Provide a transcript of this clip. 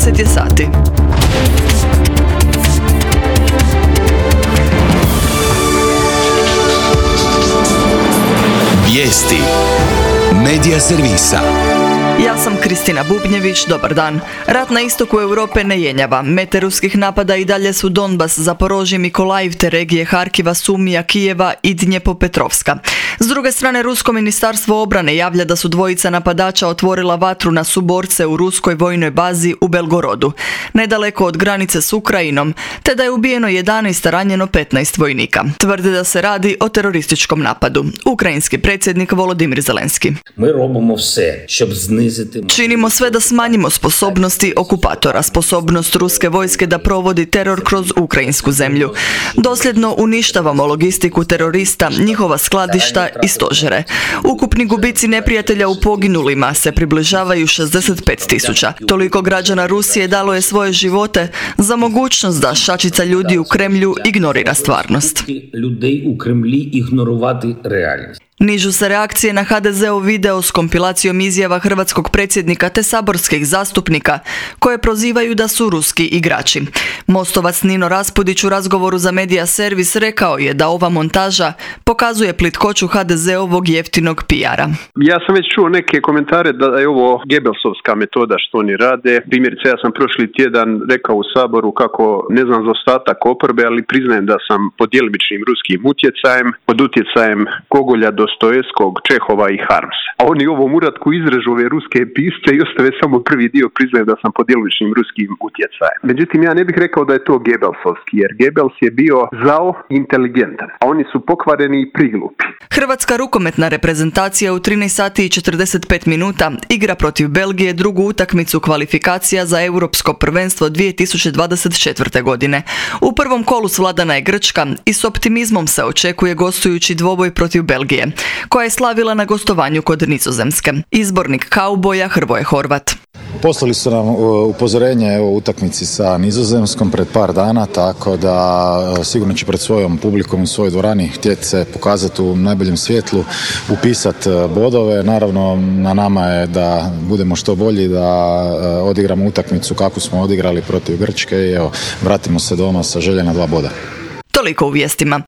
10 je sati. Vijesti Medija servisa. Ja sam Kristina Bubnjević, dobar dan. Rat na istoku Europe ne jenjava. Mete ruskih napada i dalje su Donbas, Zaporožje, Mikolajiv te regije Harkiva, Sumija, Kijeva i Dnjepopetrovska. S druge strane, Rusko ministarstvo obrane javlja da su dvojica napadača otvorila vatru na suborce u ruskoj vojnoj bazi u Belgorodu, nedaleko od granice s Ukrajinom, te da je ubijeno 11, a ranjeno 15 vojnika. Tvrde da se radi o terorističkom napadu. Ukrajinski predsjednik Volodimir Zelenski. Činimo sve da smanjimo sposobnosti okupatora, sposobnost ruske vojske da provodi teror kroz ukrajinsku zemlju. Dosljedno uništavamo logistiku terorista, njihova skladišta i stožere. Ukupni gubici neprijatelja u poginulima se približavaju 65.000. Toliko građana Rusije dalo je svoje živote za mogućnost da šačica ljudi u Kremlju ignorira stvarnost. Nižu se reakcije na HDZ-ov video s kompilacijom izjava hrvatskog predsjednika te saborskih zastupnika koje prozivaju da su ruski igrači. Mostovac Nino Raspudić u razgovoru za Medija servis rekao je da ova montaža pokazuje plitkoću HDZ-ovog jeftinog PR-a. Ja sam već čuo neke komentare da je ovo Gebelsovska metoda što oni rade. Primjerice, ja sam prošli tjedan rekao u Saboru kako ne znam za ostatak oporbe, ali priznajem da sam pod djelomičnim ruskim utjecajem, pod utjecajem Gogolja, Dostojevskog, Čehova i Harmsa. A oni u ovom uratku izrežu ove ruske pisce i ostave samo prvi dio, priznajem da sam pod djelomičnim ruskim utjecajem. Međutim, ja ne bih rekao da je to Gebelsovski, jer Gebels je bio zao i inteligentan, a oni su pokvareni i priglupi. Hrvatska rukometna reprezentacija u 13 sati i 45 minuta igra protiv Belgije drugu utakmicu kvalifikacija za Europsko prvenstvo 2024. godine. U prvom kolu svladana je Grčka i s optimizmom se očekuje gostujući dvoboj protiv Belgije, koja je slavila na gostovanju kod Nizozemske. Izbornik kauboja Hrvoje Horvat. Poslali su nam upozorenje o utakmici sa Nizozemskom pred par dana, tako da sigurno će pred svojom publikom u svojoj dvorani htjeti se pokazati u najboljem svjetlu, upisati bodove. Naravno, na nama je da budemo što bolji, da odigramo utakmicu kako smo odigrali protiv Grčke i evo, vratimo se doma sa željena 2 boda. Toliko u vijestima.